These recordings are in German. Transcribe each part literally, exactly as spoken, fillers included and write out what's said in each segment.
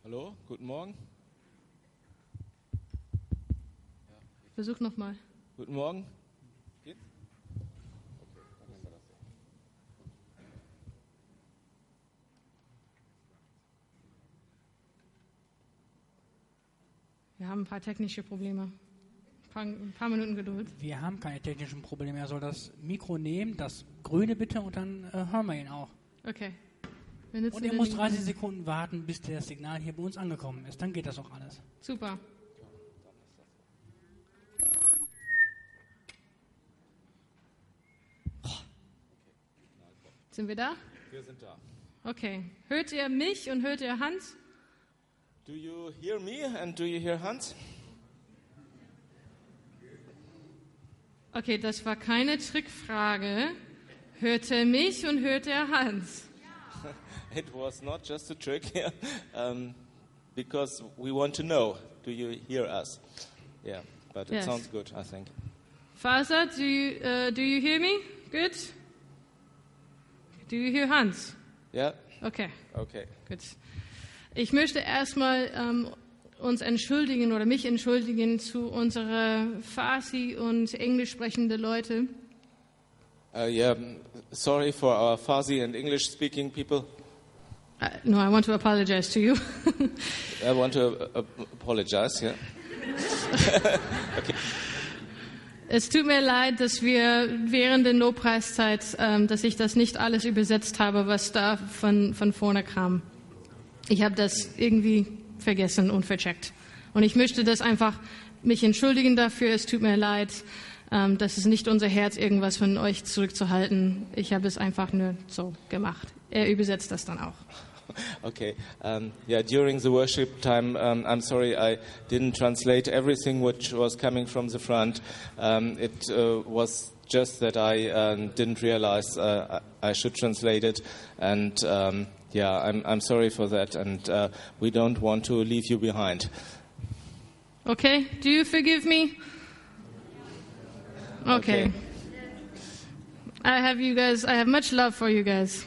Hallo, guten Morgen. Versuch nochmal. Guten Morgen. Geht's? Wir haben ein paar technische Probleme. Ein paar, ein paar Minuten Geduld. Wir haben keine technischen Probleme. Er soll das Mikro nehmen, das Grüne bitte, und dann äh, hören wir ihn auch. Okay. Wir nutzen Und er den muss Link. dreißig Sekunden warten, bis das Signal hier bei uns angekommen ist. Dann geht das auch alles. Super. Sind wir da? Wir sind da. Okay. Hört ihr mich und hört ihr Hans? Do you hear me and do you hear Hans? Okay, das war keine Trickfrage. Hört er mich und hört er Hans? It was not just a trick here, um, because we want to know, do you hear us? Yeah, but it Yes. sounds good, I think. Faser, do you, uh, do you hear me? Good. Do you hear Hans? Yeah? Okay, Okay. gut. Ich möchte erstmal ähm, uns entschuldigen oder mich entschuldigen zu unserer Farsi und Englisch sprechende Leute. Uh, yeah, sorry for our Farsi and English-speaking people. Uh, no, I want to apologize to you. I want to uh, apologize, yeah. Okay. Es tut mir leid, dass wir während der Lobpreiszeit, ähm, dass ich das nicht alles übersetzt habe, was da von, von vorne kam. Ich habe das irgendwie vergessen und vercheckt. Und ich möchte das einfach mich entschuldigen dafür. Es tut mir leid. Ähm, das ist nicht unser Herz, irgendwas von euch zurückzuhalten. Ich habe es einfach nur so gemacht. Er übersetzt das dann auch. Okay. Um, yeah, during the worship time, um, I'm sorry I didn't translate everything which was coming from the front. Um, it uh, was just that I um, didn't realize uh, I should translate it, and um, yeah, I'm I'm sorry for that, and uh, we don't want to leave you behind. Okay? Do you forgive me? Okay. Okay. I have you guys, I have much love for you guys.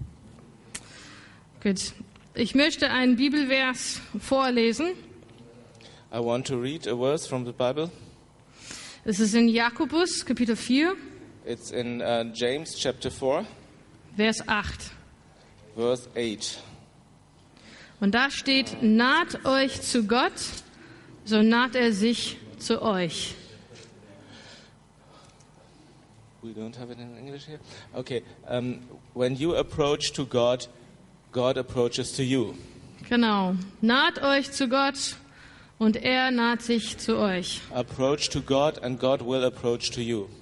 Gut. Ich möchte einen Bibelvers vorlesen. I want to read a verse from the Bible. Es ist in Jakobus, Kapitel vier, It's in uh, James chapter four, Vers acht. verse eight. Und da steht, naht euch zu Gott, so naht er sich zu euch. We don't have it in English here. Okay. Um, when you approach to God, God approaches to you. Genau. Naht euch zu Gott und er naht sich zu euch. Approach to God and God will approach to you.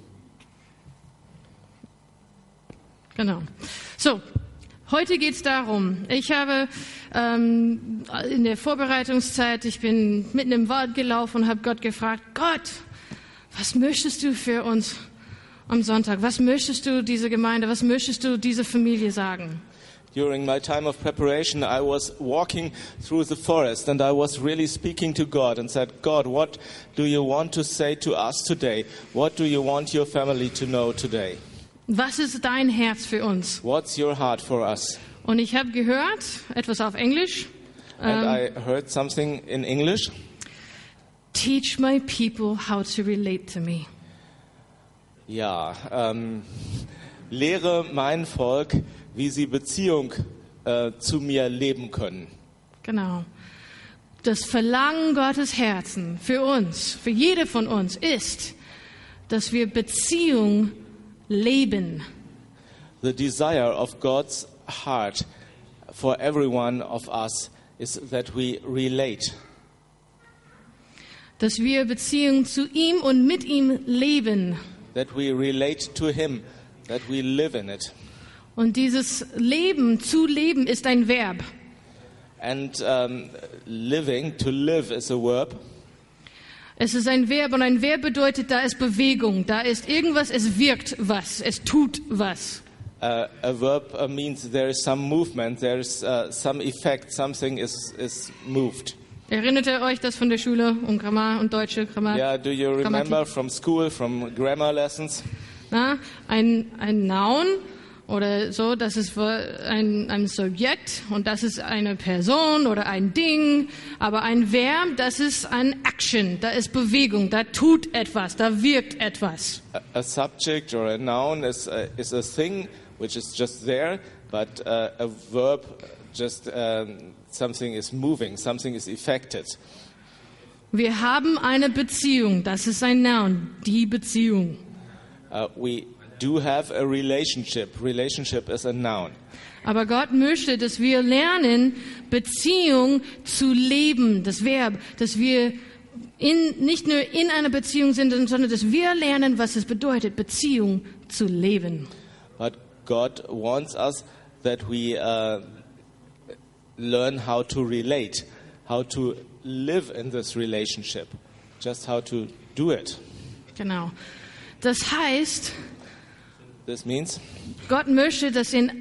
Genau. So, heute geht es darum, ich habe ähm, in der Vorbereitungszeit, ich bin mitten im Wald gelaufen und habe Gott gefragt, Gott, was möchtest du für uns am Sonntag? Was möchtest du dieser Gemeinde, was möchtest du dieser Familie sagen? During my time of preparation, I was walking through the forest and I was really speaking to God and said, God, what do you want to say to us today? What do you want your family to know today? Was ist dein Herz für uns? What's your heart for us? Und ich habe gehört, etwas auf Englisch, And ähm, I heard something in English. teach my people how to relate to me. Ja, ähm, lehre mein Volk, wie sie Beziehung äh, zu mir leben können. Genau. Das Verlangen Gottes Herzen für uns, für jede von uns ist, dass wir Beziehung leben. The desire of God's heart for every one of us is that we relate, Dass wir Beziehung zu ihm und mit ihm leben. that we relate to Him, that we live in it. Und dieses Leben, zu leben, ist ein Verb. And um, living, to live is a verb. Es ist ein Verb und ein Verb bedeutet, da ist Bewegung, da ist irgendwas, es wirkt was, es tut was. Uh, a verb uh, means there is some movement, there is uh, some effect, something is, is moved. Erinnert ihr euch das von der Schule und Grammar und deutsche Grammar? Yeah, do you remember Grammatik? from school, from grammar lessons? Na, ein, ein Noun oder so, das ist ein, ein Subjekt und das ist eine Person oder ein Ding, aber ein Verb, das ist ein Action, da ist Bewegung, da tut etwas, da wirkt etwas. A, a subject or a noun is a, is a thing which is just there, but uh, a verb just um, something is moving, something is effected. Wir haben eine Beziehung, das ist ein Noun, die Beziehung. Uh, we do have a relationship. Relationship is a noun. Aber Gott möchte, dass wir lernen, Beziehung zu leben, das Verb, dass wir in, nicht nur in einer Beziehung sind, sondern dass wir lernen, was es bedeutet, Beziehung zu leben. But God wants us that we uh, learn how to relate, how to live in this relationship, just how to do it. Genau. Das heißt, This means Gott möchte, dass in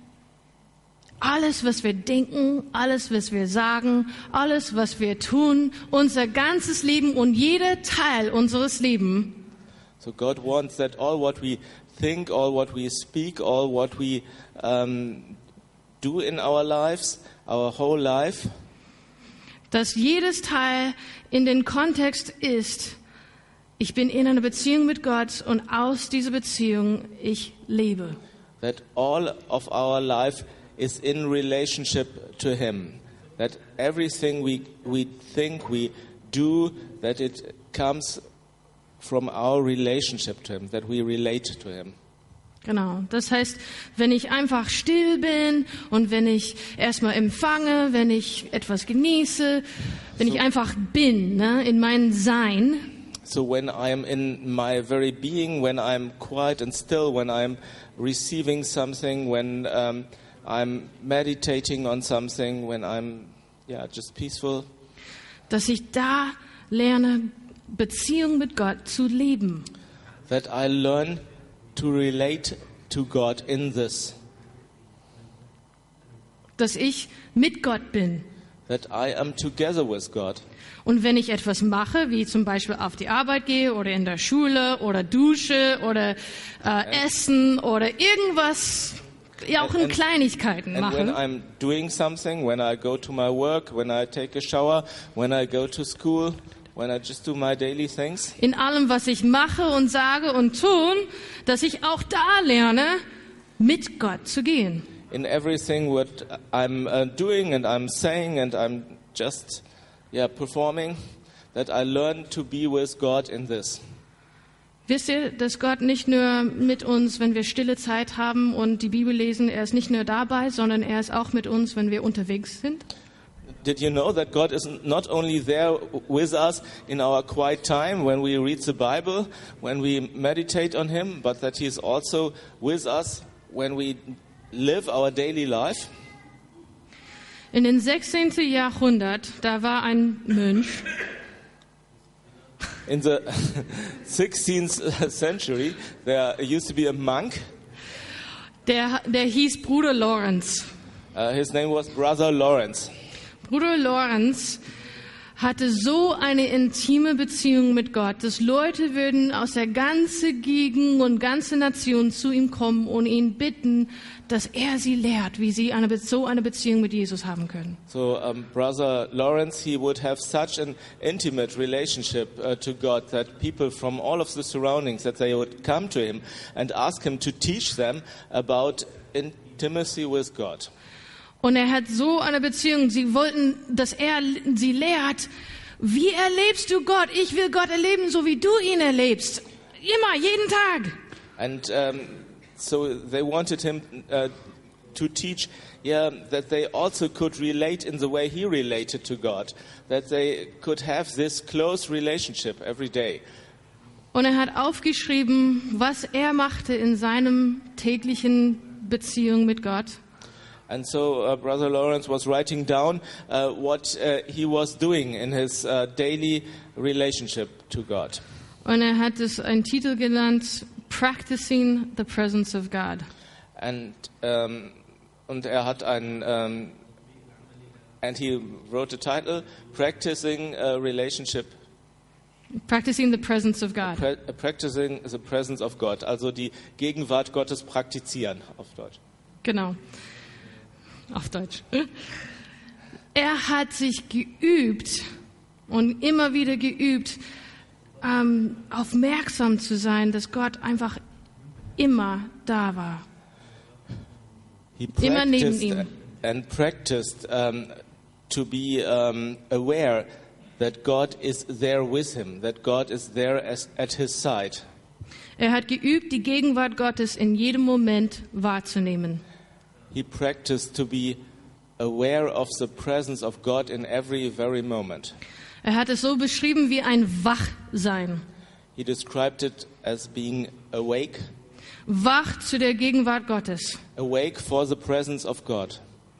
alles, was wir denken, alles, was wir sagen, alles, was wir tun, unser ganzes Leben und jeder Teil unseres Lebens, so God wants that all what we think, all what we speak, all what we um, do in our lives, our whole life, dass jedes Teil in den Kontext ist, ich bin in einer Beziehung mit Gott und aus dieser Beziehung ich lebe. that all of our life is in relationship to Him. That everything we we think, we do, that it comes from our relationship to Him, that we relate to Him. Genau. Das heißt, wenn ich einfach still bin und wenn ich erstmal empfange, wenn ich etwas genieße, wenn ich einfach bin, ne, in meinem Sein, So when I'm in my very being, when I'm quiet and still, when I'm receiving something, when um, I'm meditating on something, when I'm yeah just peaceful, dass ich da lerne, Beziehung mit Gott zu leben. that I learn to relate to God in this, Dass ich mit Gott bin. that I am together with God. Und wenn ich etwas mache, wie zum Beispiel auf die Arbeit gehe oder in der Schule oder dusche oder äh, essen oder irgendwas, ja auch in And- Kleinigkeiten And when mache, I'm doing something, when I go to my work, when I take a shower, when I go to school, when I just do my daily things, in allem, was ich mache und sage und tun, dass ich auch da lerne, mit Gott zu gehen. in everything what I'm uh, doing and I'm saying and I'm just yeah performing, that I learn to be with God in this. Wisst ihr, dass Gott nicht nur mit uns, wenn wir stille Zeit haben und die Bibel lesen, er ist nicht nur dabei, sondern er ist auch mit uns, wenn wir unterwegs sind? Did you know that God is not only there with us in our quiet time when we read the Bible, when we meditate on Him, but that He is also with us when we live our daily life? In den sechzehnten. Jahrhundert, da war ein Mönch, In the sixteenth century, there used to be a monk. der, der hieß Bruder Lawrence. Uh, his name was Brother Lawrence. Bruder Lawrence hatte so eine intime Beziehung mit Gott, dass Leute würden aus der ganzen Gegend und ganze Nation zu ihm kommen und ihn bitten, dass er sie lehrt, wie sie eine, Be- so eine Beziehung mit Jesus haben können. So um, Brother Lawrence, he would have such an intimate relationship uh, to God that people from all of the surroundings, that they would come to him and ask him to teach them about intimacy with God. Und er hat so eine Beziehung. Sie wollten, dass er sie lehrt. Wie erlebst du Gott? Ich will Gott erleben, so wie du ihn erlebst. Immer, jeden Tag. And um, so they wanted him uh, to teach, yeah, that they also could relate in the way he related to God, that they could have this close relationship every day. Und er hat aufgeschrieben, was er machte in seinem täglichen Beziehung mit Gott. And so uh, Brother Lawrence was writing down uh, what uh, he was doing in his uh, daily relationship to God. Und er hat es einen Titel genannt, Practicing the Presence of God. And um, und er hat ein um, and he wrote the title Practicing a Relationship Practicing the presence of God. Pra- practicing the presence of God, also die Gegenwart Gottes praktizieren auf Deutsch. Genau. Auf Deutsch. Er hat sich geübt und immer wieder geübt, ähm, aufmerksam zu sein, dass Gott einfach immer da war. He Immer neben practiced ihm. and practiced um, to be um, aware that God is there with him, that God is there as, at his side. Er hat geübt, die Gegenwart Gottes in jedem Moment wahrzunehmen. He practiced to be aware of the presence of God in every very moment. Er hat es so beschrieben wie ein Wachsein. He described it as being awake, Wach zu der Gegenwart Gottes. awake for the presence of God.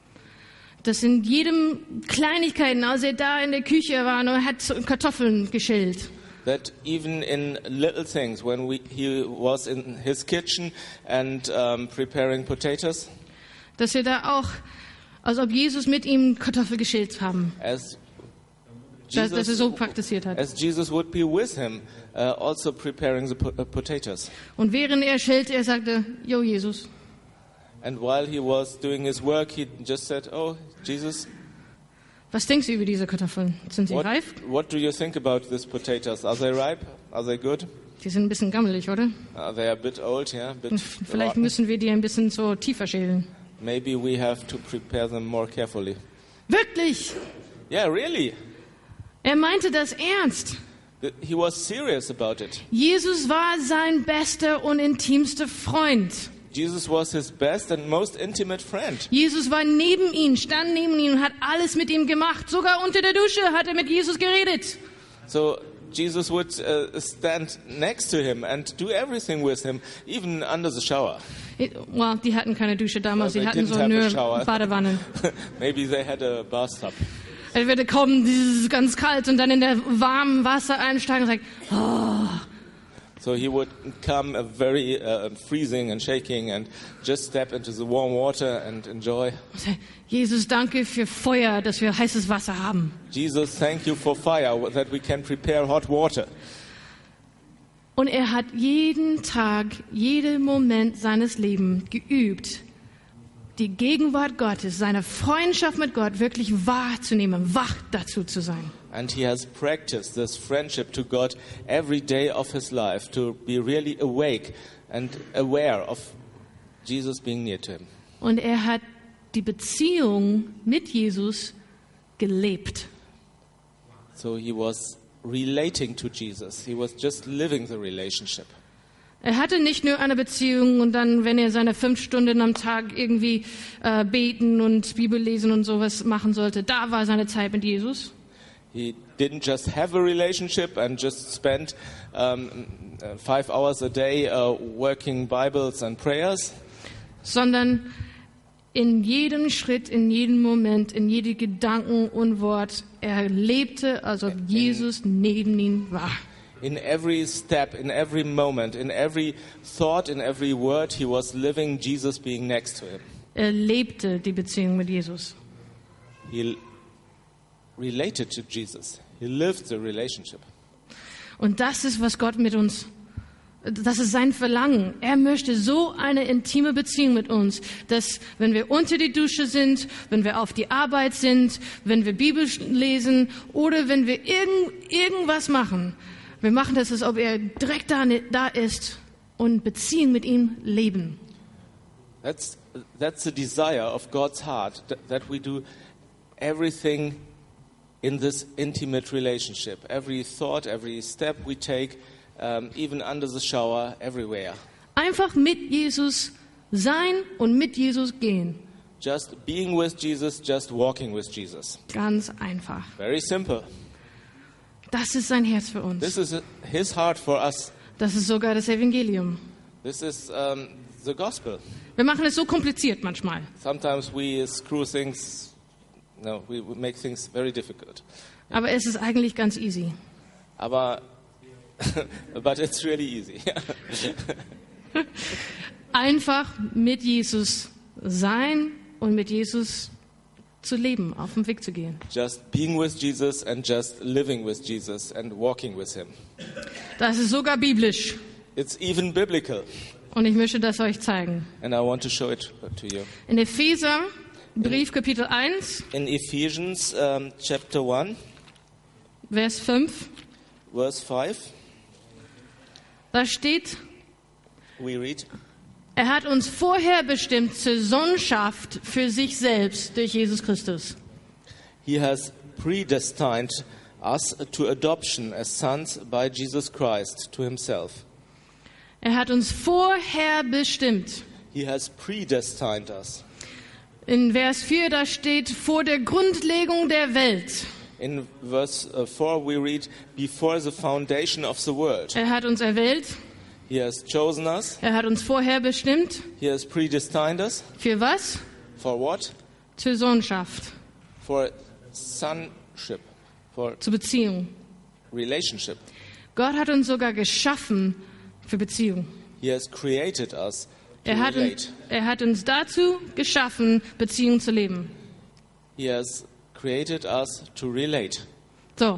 Das in jedem Kleinigkeiten, als er da in der Küche war und er hat Kartoffeln geschält. That even in little things, when we, he was in his kitchen and um, preparing potatoes, Dass er da auch, als ob Jesus mit ihm Kartoffel geschält haben. as Dass, dass er Jesus, so praktiziert hat. as Jesus would be with him, uh, also preparing the po- uh, potatoes. Und während er schälte, er sagte, Jo Jesus, And while he was doing his work, he just said, "Oh, Jesus, was denkst du über diese Kartoffeln? Sind sie what, reif? what do you think about these potatoes? Are they ripe? Are they good? Die sind ein bisschen gammelig, oder? Are they a bit old? Yeah, a bit Vielleicht rotten? müssen wir die ein bisschen so tiefer schälen. Maybe we have to prepare them more carefully." Wirklich? Yeah, really. Er meinte das ernst. Th- He was serious about it. Jesus war sein bester und intimster Freund. Jesus was his best and most intimate friend. Jesus war neben ihm, stand neben ihm und hat alles mit ihm gemacht. Sogar unter der Dusche hat er mit Jesus geredet. So Jesus would uh, stand next to him and do everything with him, even under the shower. Well, die hatten keine Dusche damals, Well, sie they hatten didn't so have a nur shower. Badewannen. Maybe they had a bathtub. Er würde kommen, dieses ganz kalt und dann in der warmen Wasser einsteigen und sagen, oh, So he would come uh, very uh, freezing and shaking and just step into the warm water and enjoy. Jesus, danke für Feuer, dass wir heißes Wasser haben. Jesus, thank you for fire, that we can prepare hot water. Und er hat jeden Tag, jeden Moment seines Lebens geübt, die Gegenwart Gottes, seine Freundschaft mit Gott wirklich wahrzunehmen, wach dazu zu sein. And he has practiced this friendship to God every day of his life, to be really awake and aware of Jesus being near to him. Und er hat die Beziehung mit Jesus gelebt. So he was relating to Jesus. He was just living the relationship. Er hatte nicht nur eine Beziehung und dann, wenn er seine fünf Stunden am Tag irgendwie äh, beten und Bibel lesen und sowas machen sollte, da war seine Zeit mit Jesus. He didn't just have a relationship and just spend um, uh, five hours a day uh, working Bibles and prayers, Sondern in jedem Schritt, in jedem Moment, in jedem Gedanken und Wort, er lebte, als ob Jesus neben ihm war. in every step, in every moment, in every thought, in every word, he was living Jesus being next to him. Er lebte die Beziehung mit Jesus. He l- related to Jesus. He lived the relationship. Und das ist, was Gott mit uns, das ist sein Verlangen. Er möchte so eine intime Beziehung mit uns, dass wenn wir unter die Dusche sind, wenn wir auf die Arbeit sind, wenn wir Bibel lesen oder wenn wir irgend, irgendwas machen, wir machen das, als ob er direkt da, da ist und Beziehung mit ihm leben. That's, that's the desire of God's heart, that, that we do everything in this intimate relationship. Every thought, every step we take, um, even under the shower, everywhere. Einfach mit Jesus sein und mit Jesus gehen. Just being with Jesus, just walking with Jesus. Ganz einfach. Very simple. Das ist sein Herz für uns. This is his heart for us. Das ist sogar das Evangelium. This is um, the gospel. Wir machen es so kompliziert manchmal. Sometimes we screw things, no, we we make things very difficult. Aber es ist eigentlich ganz easy. Aber, but it's really easy. Einfach mit Jesus sein und mit Jesus zu leben, auf dem Weg zu gehen. Just being with Jesus and just living with Jesus and walking with him. Das ist sogar biblisch. It's even biblical. Und ich möchte das euch zeigen. And I want to show it to you. In Epheser, Brief Kapitel eins, In Ephesians um, chapter one, Vers fünf, verse five, da steht, we read, er hat uns vorher bestimmt zur Sohnschaft für sich selbst durch Jesus Christus. He has predestined us to adoption as sons by Jesus Christ to himself. Er hat uns vorher bestimmt. He has predestined us. In Vers vier, da steht, vor der Grundlegung der Welt. In verse uh, four we read, before the foundation of the world. Er hat uns erwählt. He has chosen us. Er hat uns vorher bestimmt. He has predestined us. Für was? For what? Zur Sohnschaft. For sonship. For Zur Beziehung. relationship. Gott hat uns sogar geschaffen für Beziehung. He has created us to Er hat, relate. er hat uns dazu geschaffen, Beziehung zu leben. He has created us to relate. So,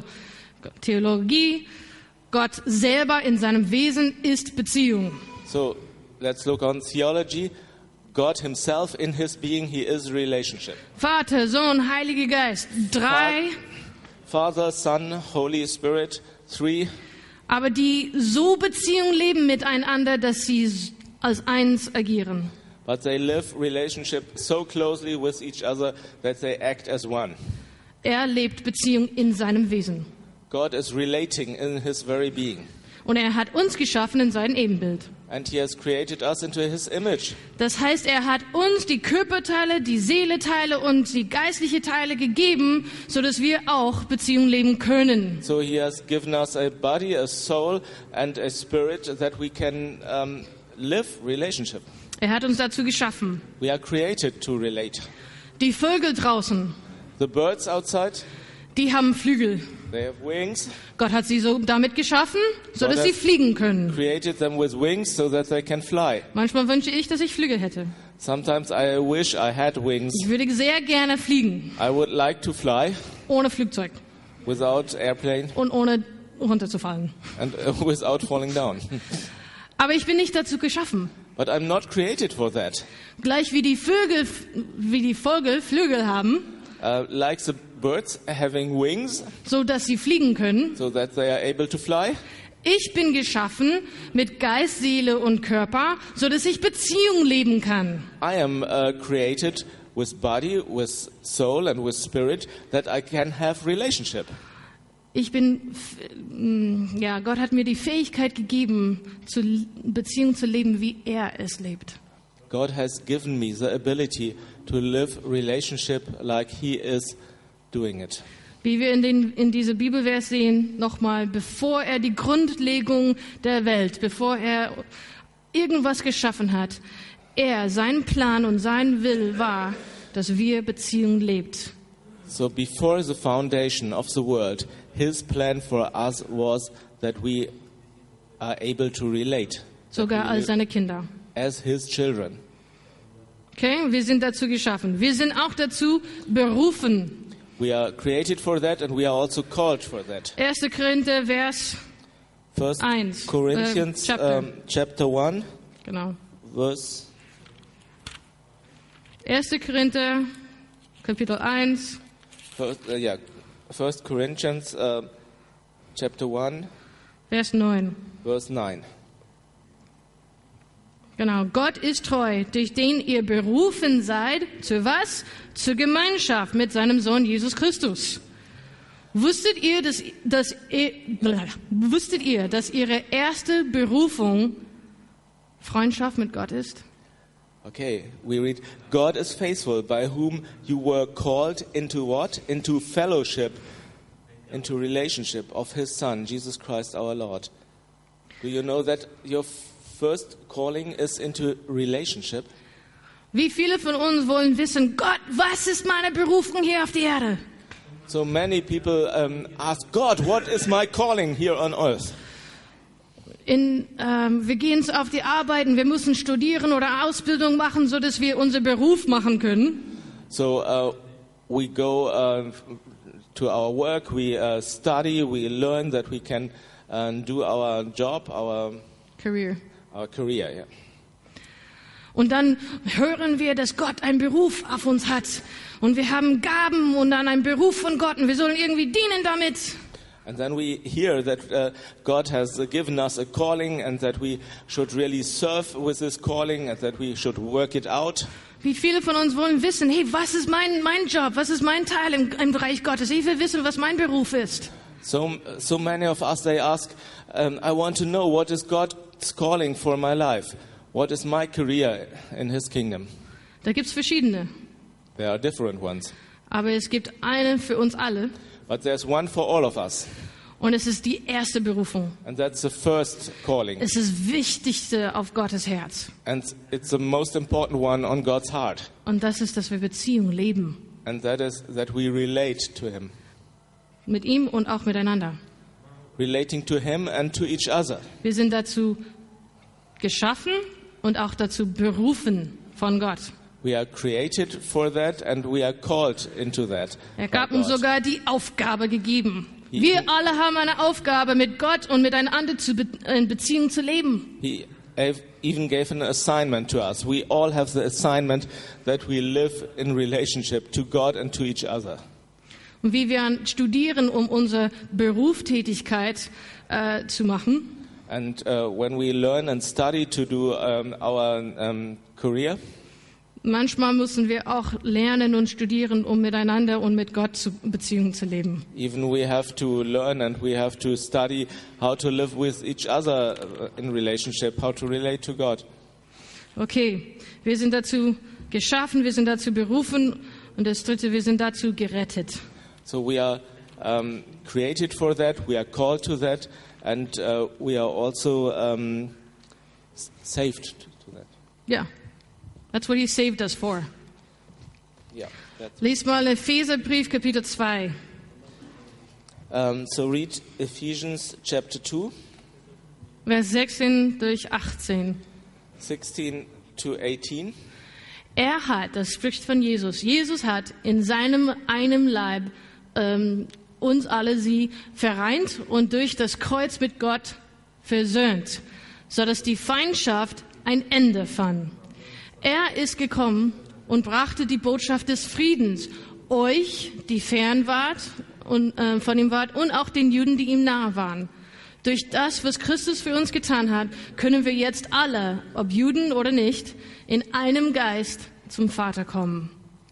Theologie, Gott selber in seinem Wesen ist Beziehung. So let's look on theology. God himself in his being, he is relationship. Vater, Sohn, Heiliger Geist, drei, Father, Son, Holy Spirit, three, aber die so Beziehung leben miteinander, dass sie als eins agieren. but they live relationship so closely with each other that they act as one. Er lebt Beziehung in seinem Wesen. God is relating in his very being. Und er hat uns geschaffen in sein Ebenbild. And he has created us into his image. Das heißt, er hat uns die Körperteile, die Seeleteile und die geistliche Teile gegeben, sodass wir auch Beziehung leben können. So he has given us a body, a soul, and a spirit that we can um, live relationship. Er hat uns dazu geschaffen. We are created to relate. Die Vögel draußen, The birds outside, die haben Flügel. they have wings. Gott hat sie so damit geschaffen, sodass Gott sie hat- fliegen können. Created them with wings so that they can fly. Manchmal wünsche ich, dass ich Flügel hätte. Sometimes I wish I had wings. Ich würde sehr gerne fliegen, I would like to fly ohne Flugzeug without airplane und ohne runterzufallen. and uh, without falling down. Aber ich bin nicht dazu geschaffen. But I'm not created for that. Gleich wie die Vögel, wie die Vögel Flügel haben, Uh, like the birds having wings so dass sie fliegen können. so that they are able to fly, Ich bin geschaffen mit Geist, Seele und Körper, so dass ich Beziehung leben kann. I am uh, created with body, with soul and with spirit that I can have relationship. Ich bin, f- mm, ja, Gott hat mir die Fähigkeit gegeben, zu Beziehung zu leben, wie er es lebt. God has given me the ability to live relationship like he is doing it. Wie wir in, den, in diese Bibelvers sehen, nochmal, bevor er die Grundlegung der Welt, bevor er irgendwas geschaffen hat, er, sein Plan und sein Will war, dass wir Beziehung lebt. So before the foundation of the world, his plan for us was that we are able to relate Sogar als seine Kinder. as his children. Okay, wir sind dazu geschaffen. Wir sind auch dazu berufen. We are created for that and we are also called for that. erster Korinther, Vers First eins. Corinthians Äh, chapter. um, chapter one, Genau. verse erster Korinther, Kapitel eins, first, uh, yeah, First Corinthians uh, chapter one, Vers neun. verse nine. Genau. Gott ist treu, durch den ihr berufen seid. Zu was? Zur Gemeinschaft mit seinem Sohn Jesus Christus. Wusstet ihr, dass, dass, ihr, wusstet ihr, dass ihre erste Berufung Freundschaft mit Gott ist? Okay, we read, God is faithful, by whom you were called into what? Into fellowship, into relationship of his Son, Jesus Christ our Lord. Do you know that your first calling is into relationship? Wie viele von uns wollen wissen, Gott, was ist meine Berufung hier auf der Erde? So many people um, ask God, what is my calling here on earth? In, ähm, wir gehen auf die Arbeit und wir müssen studieren oder Ausbildung machen, so dass wir unseren Beruf machen können. So uh, we go uh, to our work, we uh, study, we learn that we can uh, do our job, our Career. our career. Yeah. Und dann hören wir, dass Gott einen Beruf auf uns hat. Und wir haben Gaben und dann einen Beruf von Gott und wir sollen irgendwie dienen damit. And then we hear that uh, God has uh, given us a calling and that we should really serve with this calling and that we should work it out. Wie viele von uns wollen wissen, hey, was ist mein, mein Job, was ist mein Teil im, im Bereich Gottes? Ich will wissen, was mein Beruf ist. So, so many of us, they ask, um, I want to know what is God's calling for my life? What is my career in His kingdom? Da gibt's verschiedene. There are different ones. Aber es gibt eine für uns alle. But there's one for all of us. Und es ist die erste Berufung. And that's the first calling. Es ist das Wichtigste auf Gottes Herz. And it's the most important one on God's heart. Und das ist, dass wir Beziehung leben. And that is that we relate to Him. Mit ihm und auch miteinander. Relating to Him and to each other. Wir sind dazu geschaffen und auch dazu berufen von Gott. We are created for that and we are called into that. Er gab by uns God. sogar die Aufgabe gegeben. Wir alle haben eine Aufgabe, mit Gott und miteinander zu be- in Beziehung zu leben. He ev- even gave an assignment to us. We all have the assignment that we live in relationship to God and to each other. Und wie wir studieren, um unsere Berufstätigkeit äh, zu machen, And uh, when we learn and study to do um, our um, career, manchmal müssen wir auch lernen und studieren, um miteinander und mit Gott zu Beziehung zu leben. even we have to learn and we have to study how to live with each other uh, in relationship, how to relate to God. Okay, wir sind dazu geschaffen, wir sind dazu berufen und das Dritte, wir sind dazu gerettet. So we are um, created for that, we are called to that, and uh, we are also um, s- saved to that. Ja, that's what he saved us for. Yeah. That's, Lies mal Epheserbrief, Kapitel zwei. um, so read Ephesians chapter two, Vers sechzehn durch achtzehn. sixteen to eighteen. Er hat, das spricht von Jesus, Jesus hat in seinem einem Leib ähm, uns alle sie vereint und durch das Kreuz mit Gott versöhnt, sodass die Feindschaft ein Ende fand. Er ist gekommen und brachte die Botschaft des Friedens euch, die fern wart und, äh, von ihm wart, und auch den Juden, die ihm nahe waren. Durch das, was Christus für uns getan hat, können wir jetzt alle, ob Juden oder nicht, in einem Geist zum Vater kommen.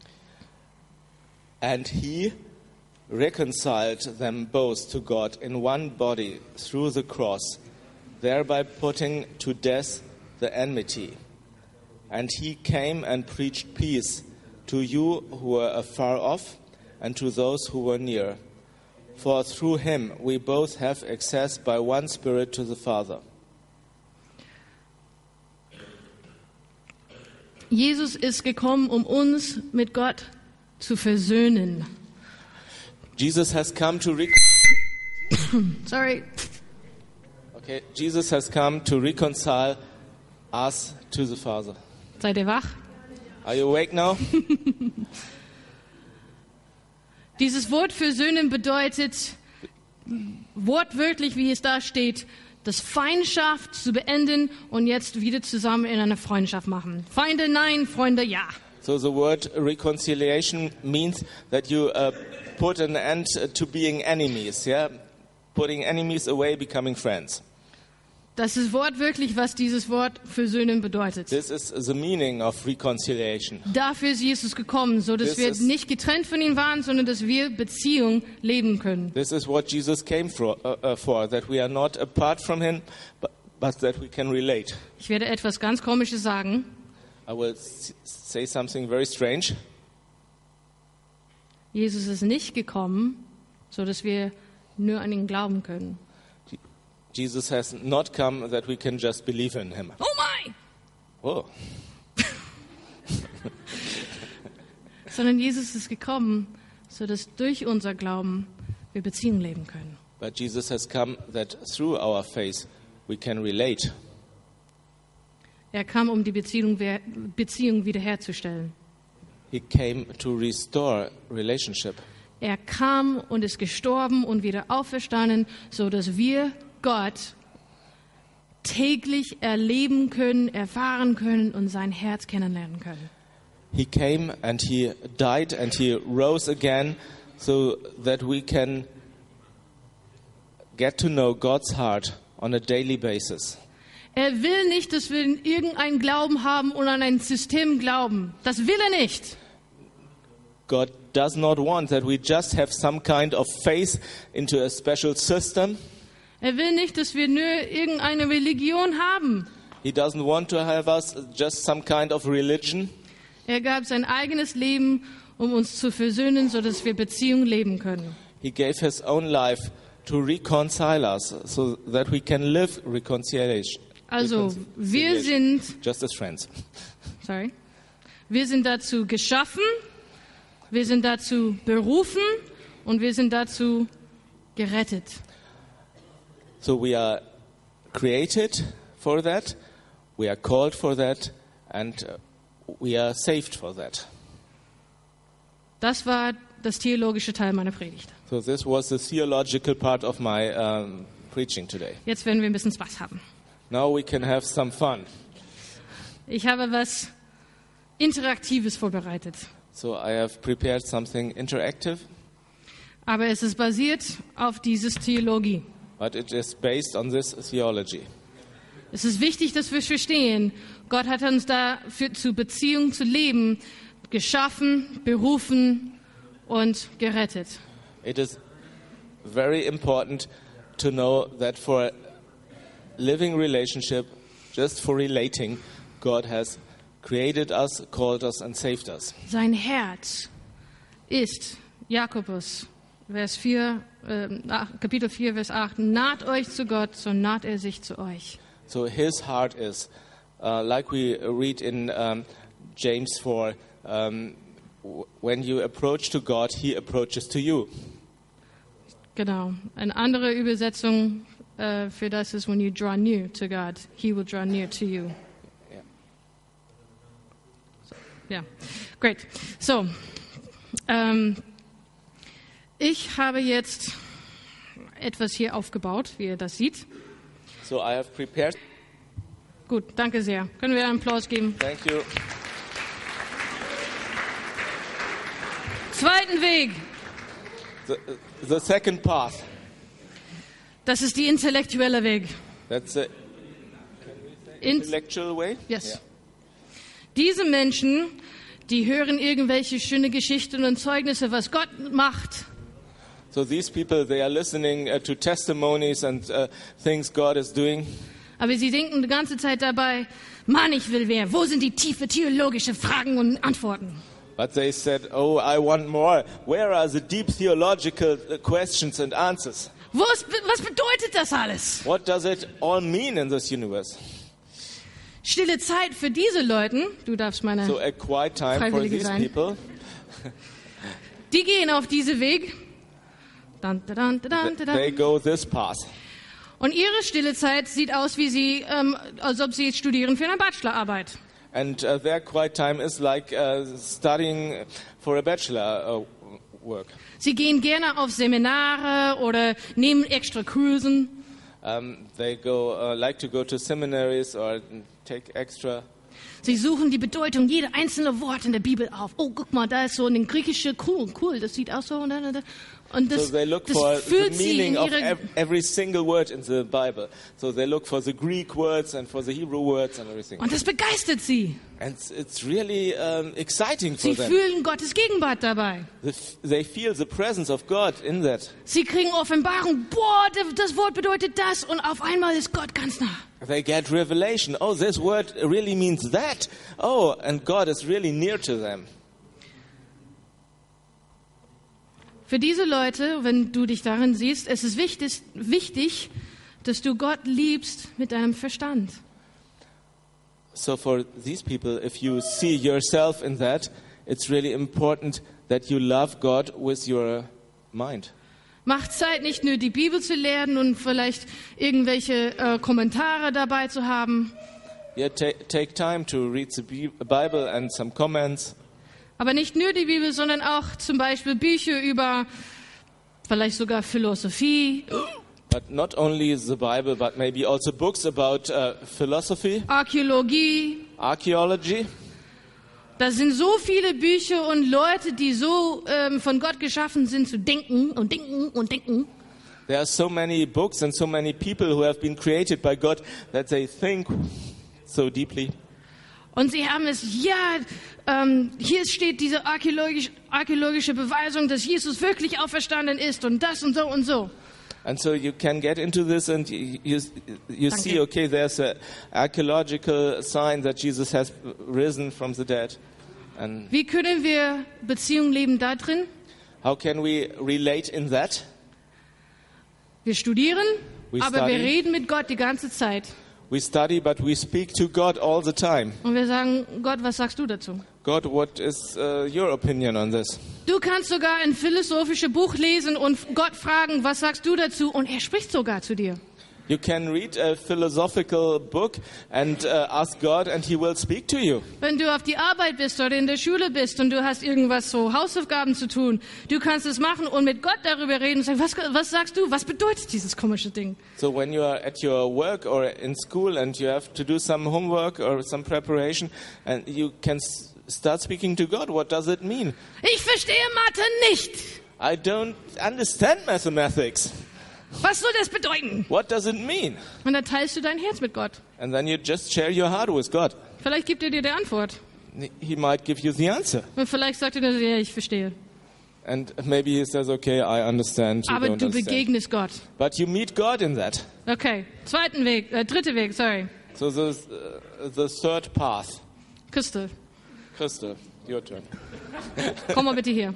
And he reconciled them both to God in one body through the cross, thereby putting to death the enmity. And he came and preached peace to you who were afar off and to those who were near. For through him we both have access by one Spirit to the Father. Jesus ist gekommen, um uns mit Gott zu versöhnen. Jesus has come to re- Sorry. okay, Jesus has come to reconcile us to the Father. Seid ihr wach? Are you awake now? Dieses Wort versöhnen bedeutet, wortwörtlich, wie es da steht, das Feindschaft zu beenden und jetzt wieder zusammen in eine Freundschaft machen. Feinde nein, Freunde ja. So the word reconciliation means that you uh, put an end to being enemies, yeah? Putting enemies away, becoming friends. Das ist wortwörtlich, was dieses Wort versöhnen bedeutet. This is the meaning of reconciliation. Dafür ist Jesus gekommen, so dass This wir is- nicht getrennt von ihm waren, sondern dass wir Beziehung leben können. This is what Jesus came for, uh, uh, for that we are not apart from him, but, but that we can relate. Ich werde etwas ganz Komisches sagen. I will s- say something very strange. Jesus ist nicht gekommen, so dass wir nur an ihn glauben können. Jesus has not come that we can just believe in him. Oh my! Oh. Sondern Jesus ist gekommen, so dass durch unser Glauben wir Beziehung leben können. But Jesus has come that through our faith we can relate. Er kam, um die Beziehung, wer- Beziehung wiederherzustellen. He came to restore relationship. Er kam und ist gestorben und wieder auferstanden, so dass wir Gott täglich erleben können, erfahren können und sein Herz kennenlernen können. He came and he died and he rose again so that we can get to know God's heart on a daily basis. Er will nicht, dass wir in irgendeinen Glauben haben und an ein System glauben. Das will er nicht. God does not want that we just have some kind of faith into a special system. Er will nicht, dass wir nur irgendeine Religion haben. He doesn't want to have us just some kind of religion. Er gab sein eigenes Leben, um uns zu versöhnen, sodass wir Beziehung leben können. He gave his own life to reconcile us so that we can live reconciliation. Also, wir sind, just as friends. sorry, wir sind dazu geschaffen, wir sind dazu berufen und wir sind dazu gerettet. So we are created for that, we are called for that, and we are saved for that. Das war das theologische Teil meiner Predigt. So this was the theological part of my um, preaching today. Jetzt werden wir ein bisschen Spaß haben. Now we can have some fun. Ich habe was Interaktives vorbereitet. So I have prepared something interactive. Aber es ist basiert auf dieses Theologie. But it is based on this theology. Es ist wichtig, dass wir verstehen, Gott hat uns da für, zu Beziehung zu leben geschaffen, berufen und gerettet. It is very important to know that for living relationship, just for relating, God has created us, called us and saved us. Sein Herz ist, Jakobus, Vers vier, äh, Kapitel vier, Vers acht, naht euch zu Gott, so naht er sich zu euch. So his heart is, uh, like we read in um, James four, um, when you approach to God, he approaches to you. Genau. Eine andere Übersetzung äh, für das ist, when you draw near to God, he will draw near to you. Yeah. So, yeah. Great. So, ähm, ich habe jetzt etwas hier aufgebaut, wie ihr das seht. So I have prepared. Gut, danke sehr. Können wir einen Applaus geben? Thank you. Zweiten Weg. The, the second path. Das ist die intellektuelle Weg. That's the In- intellectual way. yes. Yeah. Diese Menschen, die hören irgendwelche schöne Geschichten und Zeugnisse, was Gott macht. So these people, they are listening uh, to testimonies and uh, things God is doing. Aber sie denken die ganze Zeit dabei, Mann, ich will mehr. Wo sind die tiefe theologische Fragen und Antworten? But they said, oh, I want more. Where are the deep theological questions and answers? Wo ist, was bedeutet das alles? What does it all mean in this universe? Stille Zeit für diese Leute, du darfst meine, So a quiet time for Freiwillige these sein. people. die gehen auf diesen Weg. Dun, dun, dun, dun, dun, They dun. go this path. Und ihre stille Zeit sieht aus, wie sie, ähm, als ob sie jetzt studieren für eine Bachelorarbeit. And uh, their quiet time is like uh, studying for a bachelor uh, work. Sie gehen gerne auf Seminare oder nehmen extra Kursen. Um, they go uh, like to go to seminaries or take extra. Sie suchen die Bedeutung jeder einzelne Wort in der Bibel auf. Oh, guck mal, da ist so ein griechische, cool, cool, das sieht aus so. Und, und das, So they look das for the fühlt sie in meaning of ihre... ev- every single word in the Bible. So they look for the Greek words and for the Hebrew words and everything. Und das begeistert sie. And it's, it's really um, exciting for Sie them. fühlen Gottes Gegenwart dabei. The f- They feel the presence of God in that. Sie kriegen Offenbarung. Boah, das Wort bedeutet das. Und auf einmal ist Gott ganz nah. They get revelation. Oh, this word really means that. Oh, and God is really near to them. Für diese Leute, wenn du dich darin siehst, es ist wichtig, wichtig, dass du Gott liebst mit deinem Verstand. So for these people, if you see yourself in that, it's really important that you love God with your mind. Mach Zeit, nicht nur die Bibel zu lernen und vielleicht irgendwelche äh, Kommentare dabei zu haben. Yeah, ta- take time to read the Bi- Bible and some comments. Aber nicht nur die Bibel, sondern auch zum Beispiel Bücher über vielleicht sogar Philosophie, But not only the Bible, but maybe also books about uh, philosophy, Archäologie. archaeology. Da sind so viele Bücher und Leute, die so ähm, von Gott geschaffen sind, zu denken und denken und denken. There are so many books and so many people who have been created by God that they think so deeply. Und sie haben es, ja, ähm, hier steht diese archäologisch, archäologische Beweisung, dass Jesus wirklich auferstanden ist und das und so und so. And so you can get into this and you, you, you see, okay, there's an archaeological sign that Jesus has risen from the dead. And Wie können wir Beziehung leben da drin? how can we relate in that? Wir studieren, We aber study. wir reden mit Gott die ganze Zeit. We study, but we speak to God all the time. Und wir sagen, Gott, was sagst du dazu? God, what is uh, your opinion on this? Du kannst sogar ein philosophisches Buch lesen und Gott fragen, was sagst du dazu? Und er spricht sogar zu dir. You can read a philosophical book and uh, ask God and he will speak to you. Wenn du auf die Arbeit bist oder in der Schule bist und du hast irgendwas so Hausaufgaben zu tun, du kannst es machen und mit Gott darüber reden und sagen, was, was sagst du? Was bedeutet dieses komische Ding? So when you are at your work or in school and you have to do some homework or some preparation and you can s- start speaking to God, what does it mean? Ich verstehe Mathe nicht. I don't understand mathematics. Was soll das bedeuten? What does it mean? Und dann teilst du dein Herz mit Gott. And then you just share your heart with God. Vielleicht gibt er dir die Antwort. He might give you the answer. Und vielleicht sagt er dir, ja, ich verstehe. And maybe he says, okay, I understand, you Aber don't du understand. begegnest Gott. But you meet God in that. Okay, zweiten Weg, äh, dritter Weg, sorry. So the, uh, the third path. Christel, Crystal, your turn. komm mal bitte hier.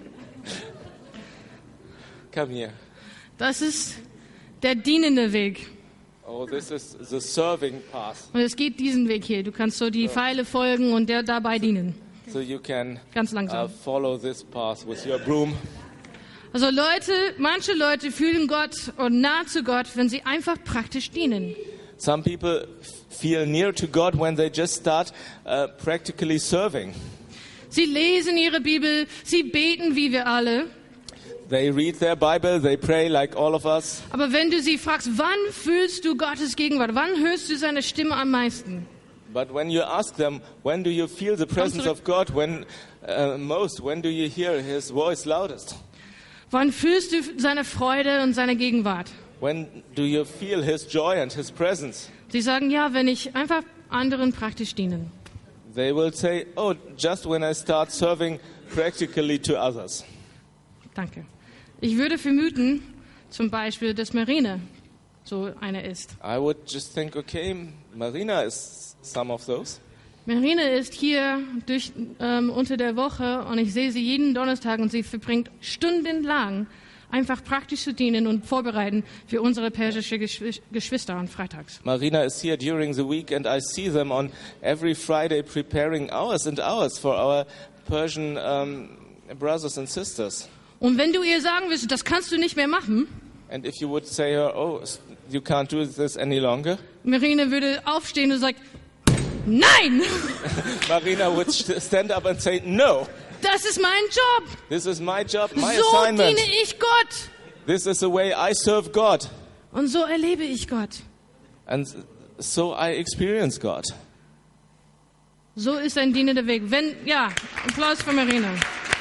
Come here. Das ist der dienende Weg. Oh, this is the serving path. Und es geht diesen Weg hier. Du kannst so die Pfeile folgen und der dabei dienen. So you can Ganz uh, langsam. follow this path with your broom. Also Leute, manche Leute fühlen Gott und nah zu Gott, wenn sie einfach praktisch dienen. Some people f- feel near to God when they just start uh, practically serving. Sie lesen ihre Bibel, sie beten wie wir alle. They read their Bible, they pray like all of us. Aber wenn du sie fragst, wann fühlst du Gottes Gegenwart? Wann hörst du seine Stimme am meisten? But when you ask them, when do you feel the presence zurück. of God? When uh, most? When do you hear His voice loudest? Wann fühlst du seine Freude und seine Gegenwart? When do you feel His joy and His presence? Sie sagen, ja, wenn ich einfach anderen praktisch dienen. They will say, oh, just when I start serving practically to others. Danke. Ich würde vermuten, zum Beispiel, dass Marine so eine ist. I would just think, okay, Marina is some of those. Marine ist hier durch, ähm, unter der Woche und ich sehe sie jeden Donnerstag und sie verbringt stundenlang einfach praktisch zu dienen und vorbereiten für unsere persische Geschw- Geschwister an Freitags. Marina is here during the week and I see them on every Friday preparing hours and hours for our Persian um, brothers and sisters. Und wenn du ihr sagen willst, das kannst du nicht mehr machen, And if you would say her, oh, s- you can't do this any longer, Marine würde aufstehen und sagen, nein, Marina would st- stand up and say, no, das ist mein Job. this is my job, my So assignment. diene ich Gott. This is the way I serve God. Und so erlebe ich Gott. And so I experience God. So ist ein dienender Weg. Wenn, ja, Applaus für Marina.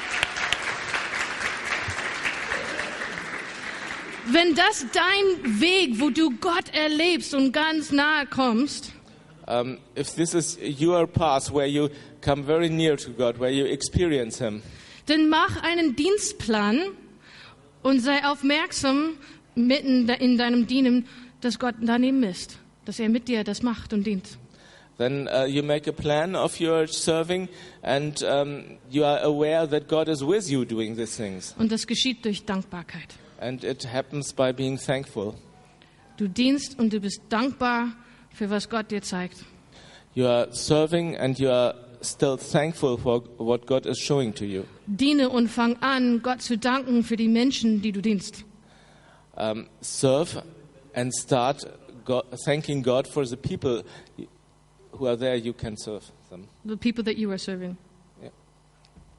Wenn das dein Weg, wo du Gott erlebst und ganz nahe kommst, Um, if this is your path where you come very near to God, where you experience Him, dann mach einen Dienstplan und sei aufmerksam mitten in deinem Dienen, dass Gott daneben ist, dass er mit dir das macht und dient. then uh, you make a plan of your serving and um, you are aware that God is with you doing these things. Und das geschieht durch Dankbarkeit. And it happens by being thankful. Du dienst und du bist dankbar für was Gott dir zeigt. You are serving and you are still thankful for what God is showing to you. Diene und fang an, Gott zu danken für die Menschen, die du dienst. Um, serve and start God, thanking God for the people who are there. You can serve them. The people that you are serving. Yeah.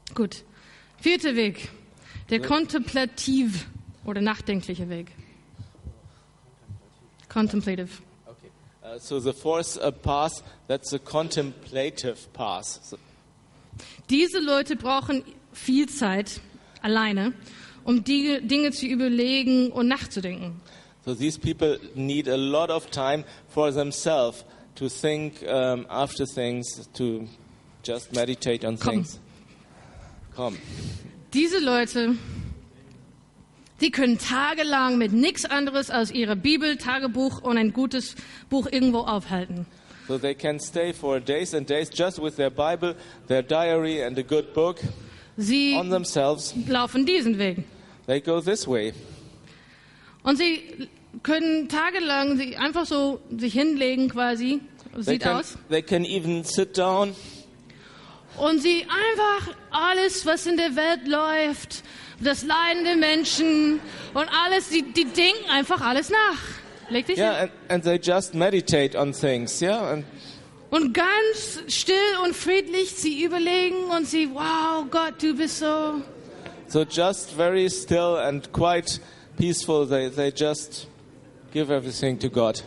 Gut. Vierter Weg. Der kontemplativ oder nachdenkliche Weg. Contemplative. Okay. Uh, so the fourth uh, path, that's the contemplative path. So, Diese Leute brauchen viel Zeit alleine, um die Dinge zu überlegen und nachzudenken. so these people need a lot of time for themselves to think um, after things, to just meditate on Komm. things. Komm. Diese Leute, die können tagelang mit nichts anderes als ihrer Bibel, Tagebuch und ein gutes Buch irgendwo aufhalten. So they can stay for days and days just with their Bible, their diary and a good book Sie on themselves. laufen diesen Weg. They go this way. Und sie können tagelang sie einfach so sich hinlegen quasi, They sieht can, aus. they can even sit down Und sie einfach alles, was in der Welt läuft, das Leiden der Menschen und alles, die, die denken einfach alles nach. Leg dich yeah, hin. and, and they just meditate on things, yeah, and Und ganz still und friedlich, sie überlegen und sie, wow, Gott, du bist so. so just very still and quite peaceful. They they just give everything to God.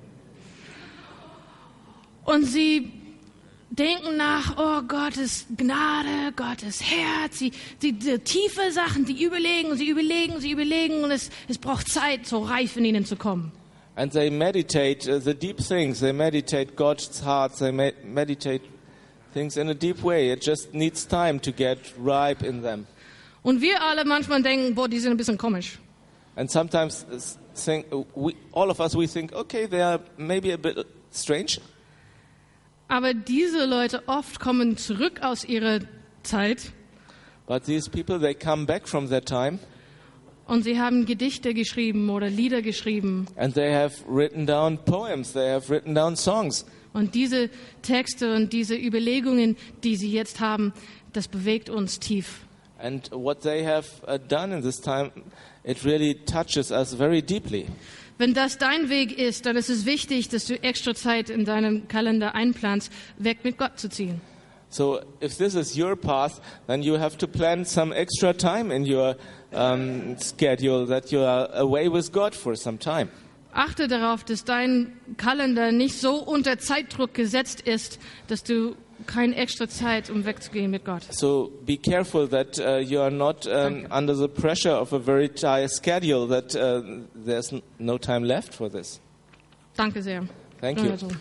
Und sie denken nach, oh, Gottes Gnade, Gottes Herz, sie, die, die tiefe Sachen, die überlegen, sie überlegen, sie überlegen und es, es braucht Zeit, so reif in ihnen zu kommen. And they meditate uh, the deep things. They meditate God's heart. They me- meditate things in a deep way. It just needs time to get ripe in them. Und wir alle manchmal denken, boah, die sind ein bisschen komisch. And sometimes uh, think, uh, we, all of us, we think, okay, they are maybe a bit strange. Aber diese Leute oft kommen zurück aus ihrer Zeit But these people, they come back from their time und sie haben Gedichte geschrieben oder Lieder geschrieben. and they have written down poems. They have written down songs. Und diese Texte und diese Überlegungen, die sie jetzt haben, das bewegt uns tief. And what they have uh, done in this time, it really touches us very deeply. Wenn das dein Weg ist, dann ist es wichtig, dass du extra Zeit in deinem Kalender einplanst, weg mit Gott zu ziehen. So if this is your path, then you have to plan some extra time in your um, schedule that you are away with God for some time. Achte darauf, dass dein Kalender nicht so unter Zeitdruck gesetzt ist, dass du keine extra Zeit, um wegzugehen mit Gott. So be careful that uh, you are not um, under the pressure of a very tight schedule, that uh, there's n- no time left for this. Danke sehr. Thank you. Also.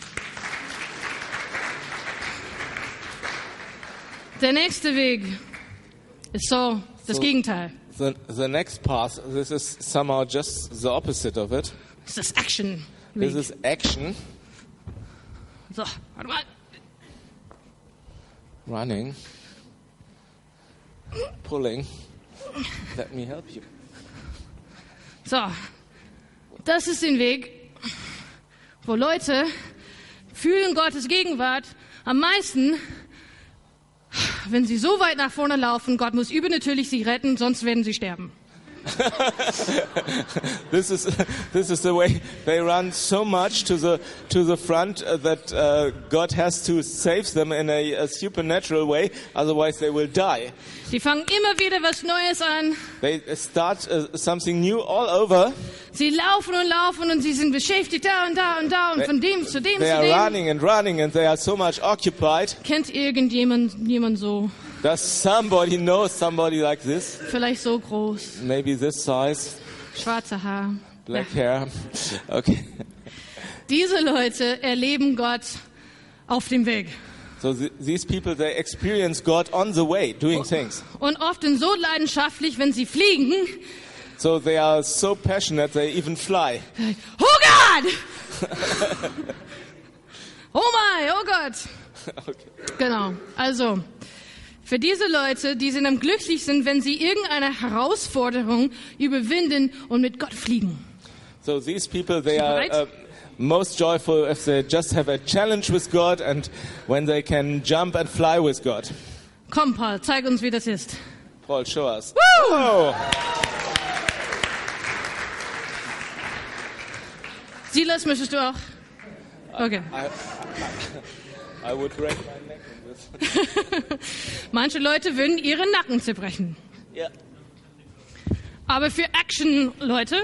Der nächste Weg ist so das So- Gegenteil. The, the next path, this is somehow just the opposite of it. Das ist das Action. This is action, So, warte mal. running, pulling. Let me help you. So, das ist den Weg, wo Leute fühlen Gottes Gegenwart am meisten, wenn sie so weit nach vorne laufen, Gott muss übernatürlich sie retten, sonst werden sie sterben. This is this is the way they run so much to the to the front uh, that uh, God has to save them in a, a supernatural way, otherwise they will die. Sie fangen immer wieder was Neues an. They start uh, something new all over. Sie laufen und laufen und sie sind beschäftigt da und da und da und von dem zu dem They zu are dem. running and running and they are so much occupied. Kennt irgendjemand jemand so? Does somebody know somebody like this? Vielleicht so groß, Maybe this size, schwarze Haar. black Ja. hair. Okay. Diese Leute erleben Gott auf dem Weg. So th- these people, they experience God on the way, doing things. Und oft so leidenschaftlich, wenn sie fliegen. So they are so passionate, they even fly. Oh Gott! Oh mein, oh Gott! Okay. Genau, also für diese Leute, die sind am glücklichsten, wenn sie irgendeine Herausforderung überwinden und mit Gott fliegen. So these people, they are Right? uh, most joyful if they just have a challenge with God and when they can jump and fly with God. Komm, Paul, zeig uns, wie das ist. Paul, show us. Woo! Oh. Silas, möchtest du auch? Okay. I would break my neck in this. Manche Leute würden ihren Nacken zerbrechen. Yeah. Aber für Action-Leute,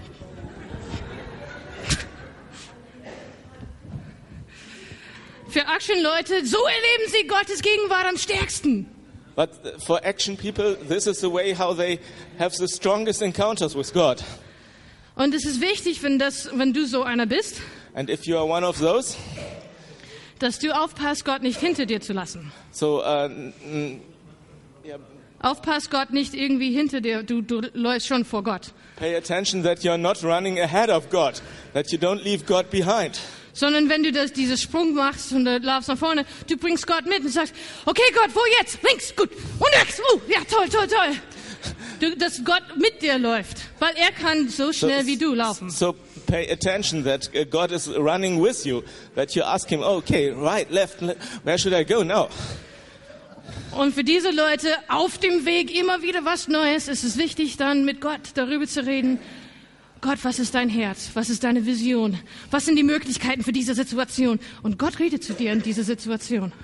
für Action-Leute, so erleben sie Gottes Gegenwart am stärksten. But for action people, this is the way how they have the strongest encounters with God. Und es ist wichtig, wenn, das, wenn du so einer bist, And if you are one of those, dass du aufpasst, Gott nicht hinter dir zu lassen. so uh, mm, yeah, Aufpasst, Gott nicht irgendwie hinter dir, du, du läufst schon vor Gott. pay attention that you're not running ahead of God, that you don't leave God behind. Sondern wenn du das, dieses Sprung machst und du laufst nach vorne, du bringst Gott mit und sagst, okay Gott, wo jetzt? Links, gut. Und rechts, uh, ja toll, toll, toll. Du, dass Gott mit dir läuft, weil er kann so schnell wie du laufen. So pay attention that uh, God is running with you, that you ask him, okay, right, left, le- where should I go now? Und für diese Leute auf dem Weg immer wieder was Neues, ist es wichtig, dann mit Gott darüber zu reden. Gott, was ist dein Herz? Was ist deine Vision? Was sind die Möglichkeiten für diese Situation? Und Gott redet zu dir in dieser Situation.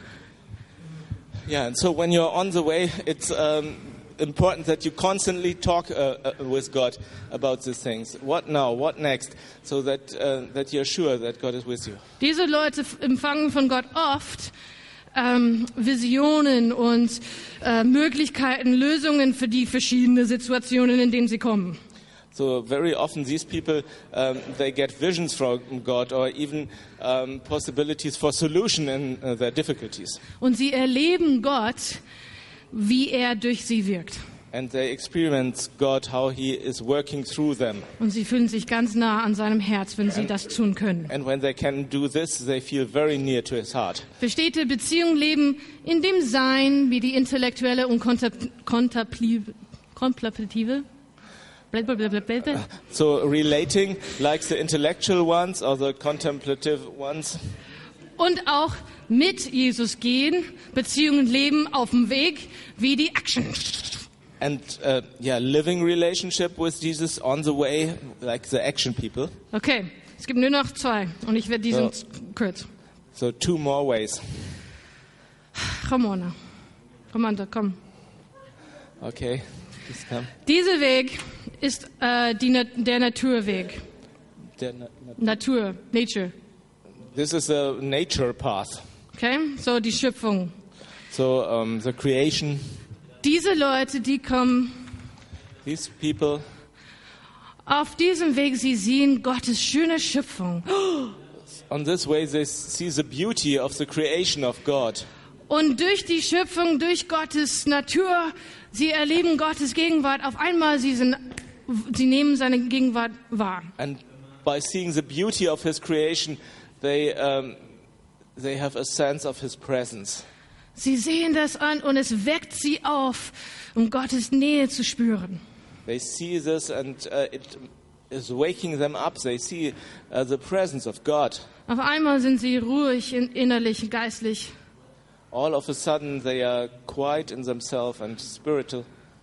Yeah, and so when you're on the way, it's um, important that you constantly talk uh, uh, with God about these things. What now? What next? So that uh, that you're sure that God is with you. Diese Leute f- empfangen von Gott oft ähm, Visionen und äh, Möglichkeiten, Lösungen für die verschiedenen Situationen, in denen sie kommen. So very often these people, um, they get visions from God or even um, possibilities for solution in uh, their difficulties. Und sie erleben Gott, wie er durch sie wirkt. And they experience God, how he is working through them. Und sie fühlen sich ganz nah an seinem Herz, wenn sie das tun können. And when they can do this, they feel very near to his heart. Verstehte Beziehung leben in dem Sein, wie die intellektuelle und kontempl- kontemplative, kontemplative blablabla. So relating like the intellectual ones or the contemplative ones. Und auch mit Jesus gehen, Beziehungen leben auf dem Weg, wie die Action. And uh, yeah, living relationship with Jesus on the way, like the action people. Okay, es gibt nur noch zwei und ich werde diesen So. kurz. So two more ways. Ramona, Ramanda, komm. Okay, please come. Dieser Weg ist äh, die Na- der Naturweg. The- na- na- Natur, Nature. This is a nature path. Okay, so die Schöpfung. So um, the creation, Diese Leute, die kommen these people, auf diesem Weg, sie sehen Gottes schöne Schöpfung. on this way they see the beauty of the creation of God. Und durch die Schöpfung, durch Gottes Natur, sie erleben Gottes Gegenwart. Auf einmal, sie, sind, sie nehmen seine Gegenwart wahr. And by seeing the beauty of his creation, they um, they have a sense of his presence. Sie sehen das an und es weckt sie auf, um Gottes Nähe zu spüren. They see this and uh, it is waking them up. They see uh, the presence of God. Auf einmal sind sie ruhig, in, innerlich, geistlich. All of a sudden they are quiet in themselves and spiritual.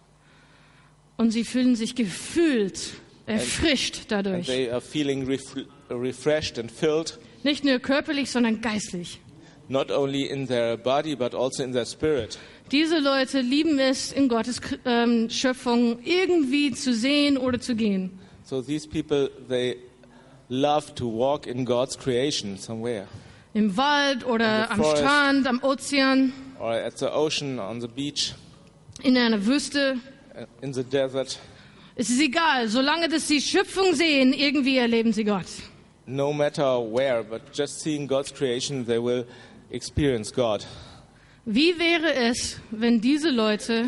Und sie fühlen sich gefüllt, erfrischt And dadurch. they are feeling ref- refreshed and filled, Nicht nur körperlich, sondern geistlich. not only in their body but also in their spirit. Diese Leute lieben es, in Gottes ähm, Schöpfung irgendwie zu sehen oder zu gehen. So these people, they love to walk in God's creation somewhere, Im Wald oder In the am forest. Strand, am Ozean, or at the ocean, on the beach, in einer Wüste. uh, in the desert. Es ist egal, solange dass sie Schöpfung sehen, irgendwie erleben sie Gott. No matter where, but just seeing God's creation, they will experience God. Wie wäre es, wenn diese Leute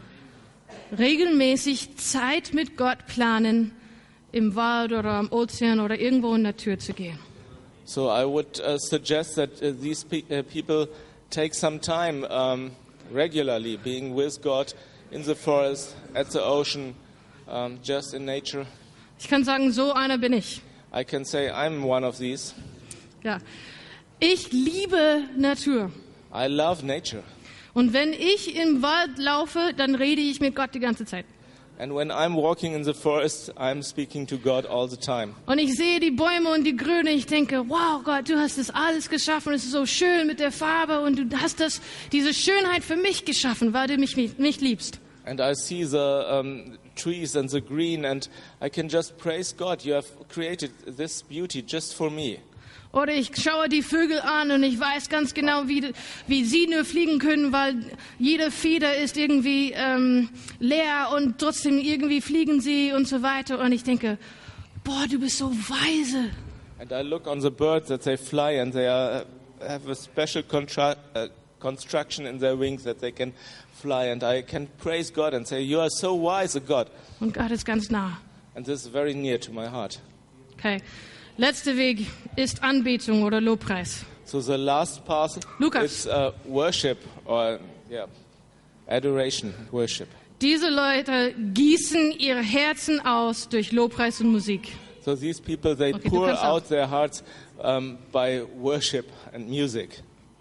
regelmäßig Zeit mit Gott planen, im Wald oder am Ozean oder irgendwo in der Natur zu gehen? So I would uh, suggest that uh, these pe- uh, people take some time um, regularly being with God in the forest, at the ocean, um, just in nature. Ich kann sagen, so einer bin ich. I can say I'm one of these. Ja. Ich liebe Natur. I love nature. Und wenn ich im Wald laufe, dann rede ich mit Gott die ganze Zeit. And when I'm walking in the forest, I'm speaking to God all the time. Und ich sehe die Bäume und die Grüne. Ich denke, wow, Gott, du hast das alles geschaffen. Es ist so schön mit der Farbe und du hast das, diese Schönheit für mich geschaffen, weil du mich, mich liebst. And I see the um, trees and the green, and I can just praise God. You have created this beauty just for me. Oder ich schaue die Vögel an und ich weiß ganz genau, wie, wie sie nur fliegen können, weil jede Feder ist irgendwie ähm, leer und trotzdem irgendwie fliegen sie und so weiter. Und ich denke, boah, du bist so weise. And I look on the birds that they fly, and they are, have a special contra- uh, construction in their wings that they can fly. And I can praise God and say, you are so wise, God. Und Gott ist ganz nah. And this is very near to my heart. Okay. Letzter Weg ist Anbetung oder Lobpreis. So the last path Lukas. is uh, worship or yeah, adoration, worship. Diese Leute gießen ihre Herzen aus durch Lobpreis und Musik. So these people, they Okay, du pour kannst auch. out their hearts um, by worship and music.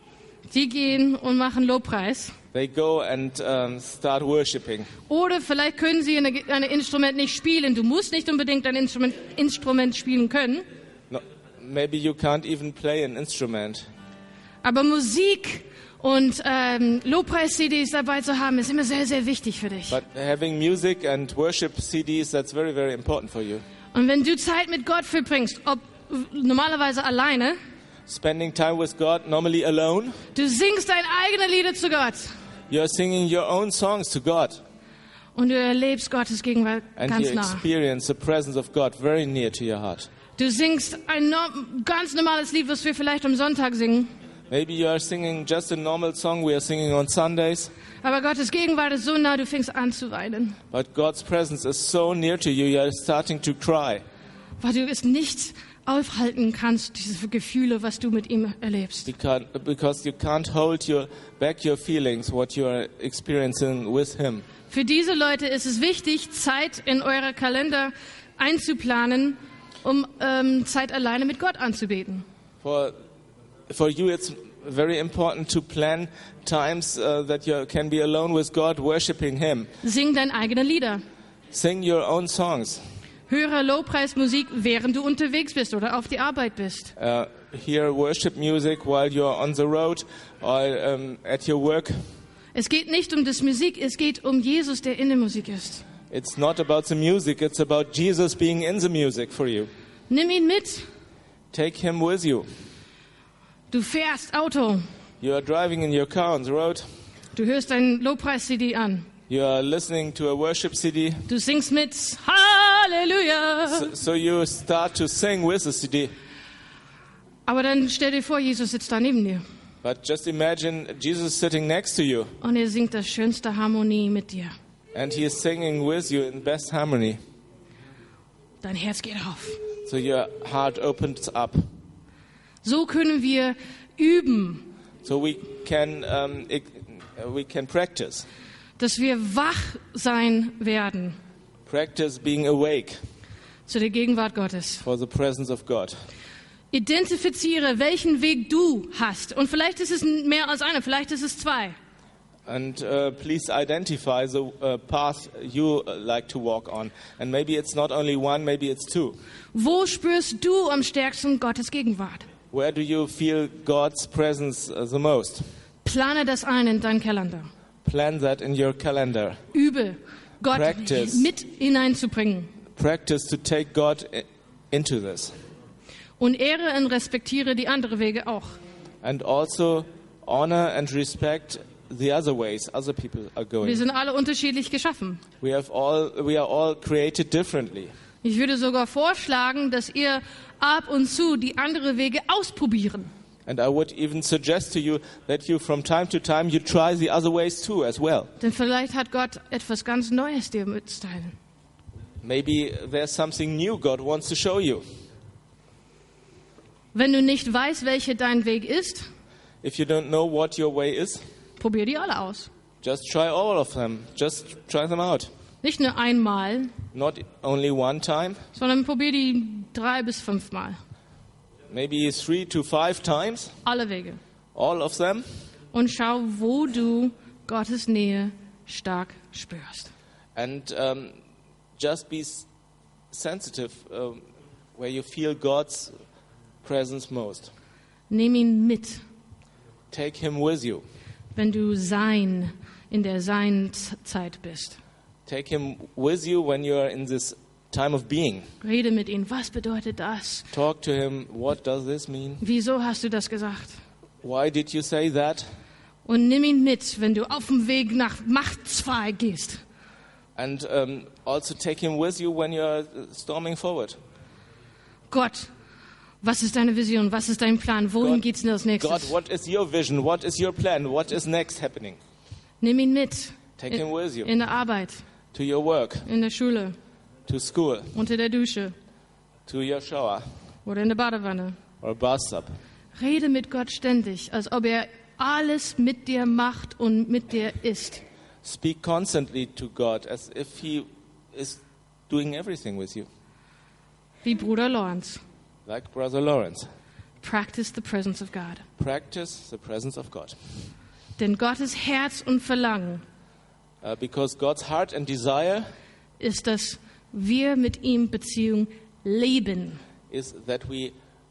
Die gehen und machen Lobpreis. They go and um, start worshiping. Oder vielleicht können sie ein eine Instrument nicht spielen. Du musst nicht unbedingt ein Instrument, Instrument spielen können. No, maybe you can't even play an instrument. Aber Musik und ähm, Lobpreis-C Ds dabei zu haben, ist immer sehr, sehr wichtig für dich. But having music and worship C Ds, that's very, very important for you. Und wenn du Zeit mit Gott verbringst, ob normalerweise alleine, Spending time with God, normally alone, du singst deine eigenen Lieder zu Gott you are singing your own songs to God. und du erlebst Gottes Gegenwart And ganz you nah. experience the presence of God very near to your heart. Du singst ein no ganz normales Lied, was wir vielleicht am Sonntag singen. Maybe you are singing just a normal song we are singing on Sundays, Aber Gottes Gegenwart ist so nah, du fängst an zu weinen. but God's presence is so near to you, you are starting to cry. Weil du es nicht aufhalten kannst, diese Gefühle, was du mit ihm erlebst. Because, because you can't hold your, back your feelings, what you are experiencing with Him. Für diese Leute ist es wichtig, Zeit in eurer Kalender einzuplanen, um ähm, Zeit alleine mit Gott anzubeten. For, for you, it's very important to plan times uh, that you can be alone with God, worshiping Him. Sing deine eigenen Lieder. Sing your own songs. Höre Lobpreismusik, während du unterwegs bist oder auf die Arbeit bist. Uh, hear worship music while you're on the road or um, at your work. Es geht nicht um das Musik, es geht um Jesus, der in der Musik ist. It's not about the music, it's about Jesus being in the music for you. Nimm ihn mit. Take Him with you. Du fährst Auto. You are driving in your car on the road. Du hörst ein Lobpreis-C D an. You are listening to a worship C D. Du singst mit. Halleluja. So, so you start to sing with the C D. Aber dann stell dir vor, Jesus sitzt da neben dir. But just imagine Jesus sitting next to you Und er singt das schönste Harmonie mit dir. and He is singing with you in best harmony. Dein Herz geht auf. So your heart opens up. So können wir üben, So we can um, it, we can practice. dass wir wach sein werden Practice being awake zu der Gegenwart Gottes. for the presence of God. Identifiziere, welchen Weg du hast. Und vielleicht ist es mehr als einer, vielleicht ist es zwei. And uh, please identify the uh, path you uh, like to walk on. And maybe it's not only one, maybe it's two. Wo spürst du am stärksten Gottes Gegenwart? Where do you feel God's presence uh, the most? Plane das ein in deinen Kalender. Plan that in your calendar. Übe, Gott Practice. mit hineinzubringen. Practice to take God i- into this. Und ehre und respektiere die anderen Wege auch. And also honor and respect the other ways other people are Wir going. sind alle unterschiedlich geschaffen. We have all we are all created differently. Ich würde sogar vorschlagen, dass ihr ab und zu die anderen Wege ausprobieren. And I would even suggest to you that you from time to time you try the other ways too as well. Denn vielleicht hat Gott etwas ganz Neues dir mitzuteilen. Maybe there's something new God wants to show you. Wenn du nicht weißt, welcher dein Weg ist, If you don't know what your way is, probier die alle aus. just try all of them. Just try them out. Nicht nur einmal, Not only one time, sondern probier die drei bis fünfmal. maybe three to five times, Alle Wege. all of them. Und schau, wo du Gottes Nähe stark spürst. And um, just be s- sensitive um, where you feel God's presence most. Nimm ihn mit, Take him with you. wenn du Sein in der Seinszeit bist. Take him with you when you are in this time of being. Rede mit ihm. Was bedeutet das? Talk to him. What does this mean? Wieso hast du das gesagt? Why did you say that? Und nimm ihn mit, wenn du auf dem Weg nach Macht zwei gehst. And um, also take him with you when you are storming forward. Gott, was ist deine Vision? Was ist dein Plan? Wohin God- geht's denn als nächstes? God, what is your vision? What is your plan? What is next happening? Nimm ihn mit. Take him with you In der Arbeit, to your work, in der Schule, to school, unter der Dusche to your shower oder in der Badewanne. or bathtub. Rede mit Gott ständig, als ob er alles mit dir macht und mit dir ist. Speak constantly to God as if he is doing everything with you, Wie Bruder Lawrence. like Brother Lawrence. Practice the presence of God. Practice the presence of God. Denn Gottes Herz und Verlangen Uh, because God's heart and desire ist, dass wir mit ihm Beziehung leben. is that we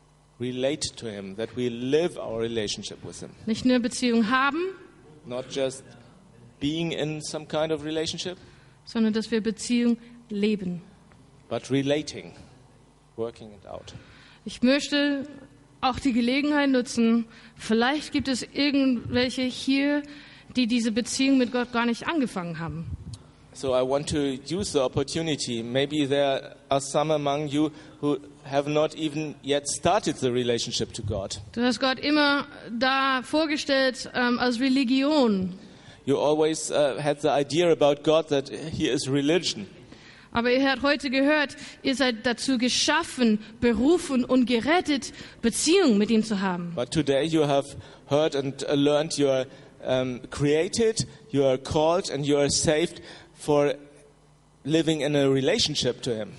relate to him, that we live our relationship with him. Nicht nur Beziehung haben, Not just being in some kind of relationship, sondern dass wir Beziehung leben. but relating, working it out. Ich möchte auch die Gelegenheit nutzen, vielleicht gibt es irgendwelche hier, die diese Beziehung mit Gott gar nicht angefangen haben. So I want to use the opportunity. Maybe there are some among you who have not even yet started the relationship to God. Du hast Gott immer da vorgestellt ähm, als Religion. You always uh, had the idea about God that he is religion. Aber ihr habt heute gehört, ihr seid dazu geschaffen, berufen und gerettet, Beziehung mit ihm zu haben. But today you have heard and uh, learned you are um, created, you are called, and you are saved for living in a relationship to him.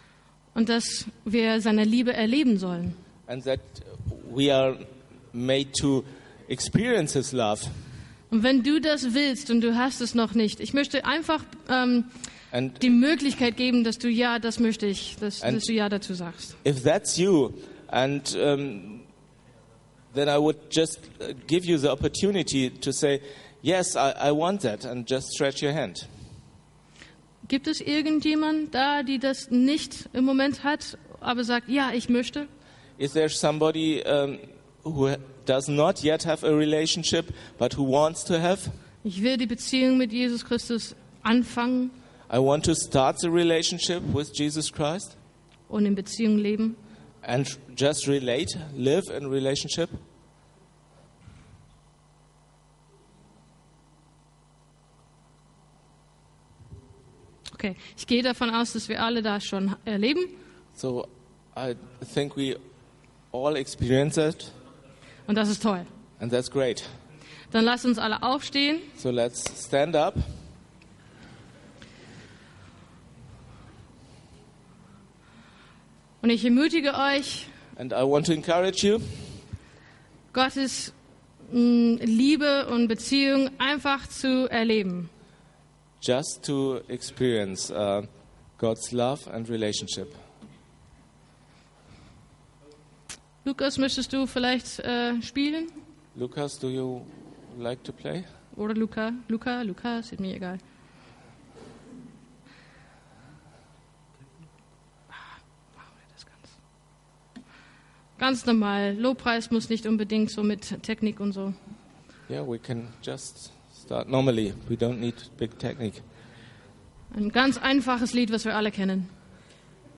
Und dass wir seine Liebe erleben sollen. And that we are made to experience his love. Und wenn du das willst und du hast es noch nicht, ich möchte einfach ähm, And die Möglichkeit geben, dass du ja, das möchte ich, dass, And- dass du ja dazu sagst. if that's you, and um, then I would just uh, give you the opportunity to say, yes, I, I want that, and just stretch your hand. Gibt es irgendjemand da, die das nicht im Moment hat, aber sagt, ja, ich möchte? Is there somebody um, who does not yet have a relationship, but who wants to have? Ich will die Beziehung mit Jesus Christus anfangen I want to start the relationship with Jesus Christ und in Beziehung leben. and just relate, live in relationship. Okay, ich gehe davon aus, dass wir alle das schon erleben. So I think we all experience it, Und das ist toll. and that's great. Dann lasst uns alle aufstehen. So let's stand up. Und ich ermutige euch, And I want to encourage you Gottes mh, Liebe und Beziehung einfach zu erleben. just to experience uh, God's love and relationship. Lukas, möchtest du vielleicht äh, spielen? Lucas, do you like to play? Oder Luca? Luca, Lukas, ist mir egal. Ah, machen wir das ganz. Ganz normal. Lobpreis muss nicht unbedingt so mit Technik und so. Yeah, we can just start normally. We don't need big technique. Ein ganz einfaches Lied, was wir alle kennen.